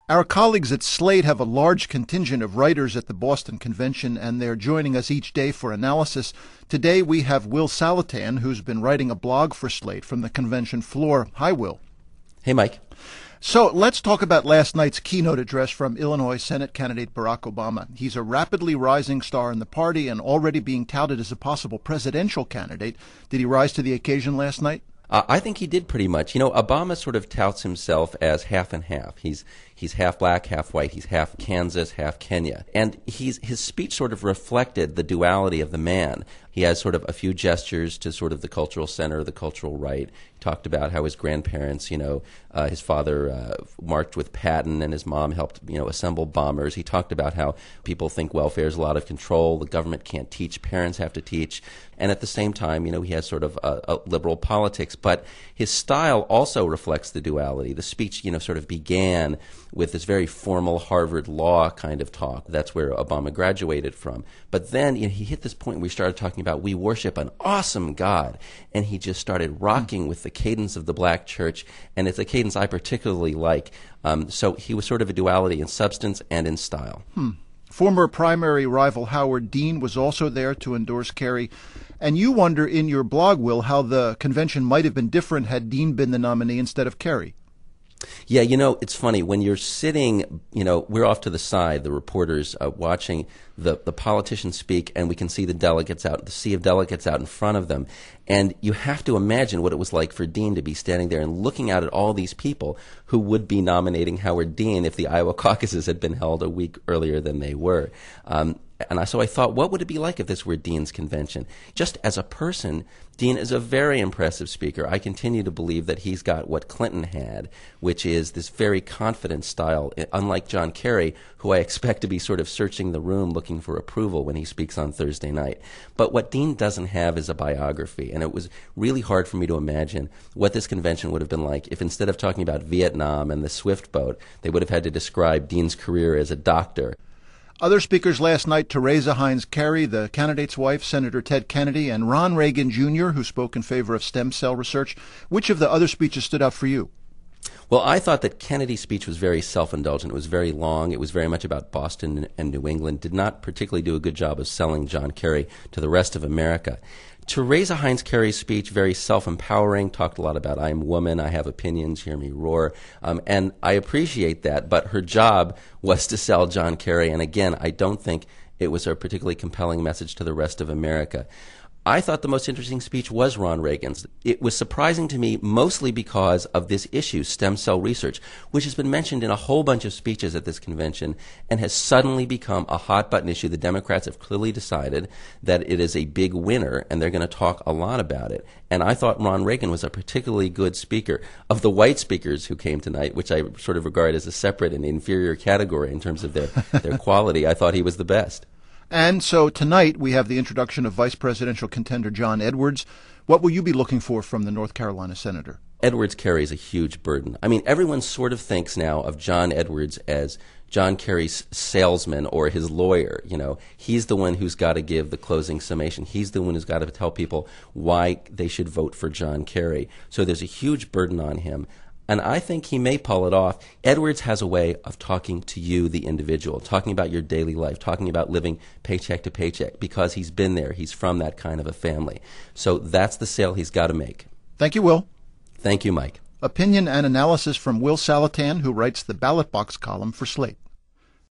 Our colleagues at Slate have a large contingent of writers at the Boston Convention, and they're joining us each day for analysis. Today we have Will Saletan, who's been writing a blog for Slate from the convention floor. Hi, Will. Hey, Mike. So let's talk about last night's keynote address from Illinois Senate candidate Barack Obama. He's a rapidly rising star in the party and already being touted as a possible presidential candidate. Did he rise to the occasion last night? I think he did pretty much. You know, Obama sort of touts himself as half and half. He's half black, half white. He's half Kansas, half Kenya. And his speech sort of reflected the duality of the man. He has sort of a few gestures to sort of the cultural center, the cultural right. He talked about how his grandparents, his father marched with Patton and his mom helped, assemble bombers. He talked about how people think welfare is a lot of control. The government can't teach. Parents have to teach. And at the same time, he has sort of a liberal politics. But his style also reflects the duality. The speech, sort of began with this very formal Harvard law kind of talk. That's where Obama graduated from. But then he hit this point where he started talking about we worship an awesome God. And he just started rocking with the cadence of the black church. And it's a cadence I particularly like. So he was sort of a duality in substance and in style. Former primary rival Howard Dean was also there to endorse Kerry. And you wonder in your blog, Will, how the convention might have been different had Dean been the nominee instead of Kerry. Yeah, it's funny. When you're sitting, we're off to the side, the reporters watching the politicians speak, and we can see the sea of delegates out in front of them. And you have to imagine what it was like for Dean to be standing there and looking out at all these people who would be nominating Howard Dean if the Iowa caucuses had been held a week earlier than they were. So I thought, what would it be like if this were Dean's convention? Just as a person, Dean is a very impressive speaker. I continue to believe that he's got what Clinton had, which is this very confident style, unlike John Kerry, who I expect to be sort of searching the room looking for approval when he speaks on Thursday night. But what Dean doesn't have is a biography, and it was really hard for me to imagine what this convention would have been like if instead of talking about Vietnam and the Swift boat, they would have had to describe Dean's career as a doctor. Other speakers last night, Teresa Heinz Kerry, the candidate's wife, Senator Ted Kennedy, and Ron Reagan Jr., who spoke in favor of stem cell research. Which of the other speeches stood out for you? Well, I thought that Kennedy's speech was very self-indulgent. It was very long. It was very much about Boston and New England. Did not particularly do a good job of selling John Kerry to the rest of America. Teresa Heinz Kerry's speech, very self-empowering, talked a lot about I'm woman, I have opinions, hear me roar. And I appreciate that, but her job was to sell John Kerry. And again, I don't think it was a particularly compelling message to the rest of America. I thought the most interesting speech was Ron Reagan's. It was surprising to me mostly because of this issue, stem cell research, which has been mentioned in a whole bunch of speeches at this convention and has suddenly become a hot-button issue. The Democrats have clearly decided that it is a big winner, and they're going to talk a lot about it. And I thought Ron Reagan was a particularly good speaker. Of the white speakers who came tonight, which I sort of regard as a separate and inferior category in terms of their quality, I thought he was the best. And so tonight we have the introduction of vice presidential contender John Edwards. What will you be looking for from the North Carolina senator? Edwards carries a huge burden. I mean, everyone sort of thinks now of John Edwards as John Kerry's salesman or his lawyer. He's the one who's got to give the closing summation. He's the one who's got to tell people why they should vote for John Kerry. So there's a huge burden on him. And I think he may pull it off. Edwards has a way of talking to you, the individual, talking about your daily life, talking about living paycheck to paycheck, because he's been there. He's from that kind of a family. So that's the sale he's got to make. Thank you, Will. Thank you, Mike. Opinion and analysis from Will Saletan, who writes the Ballot Box column for Slate.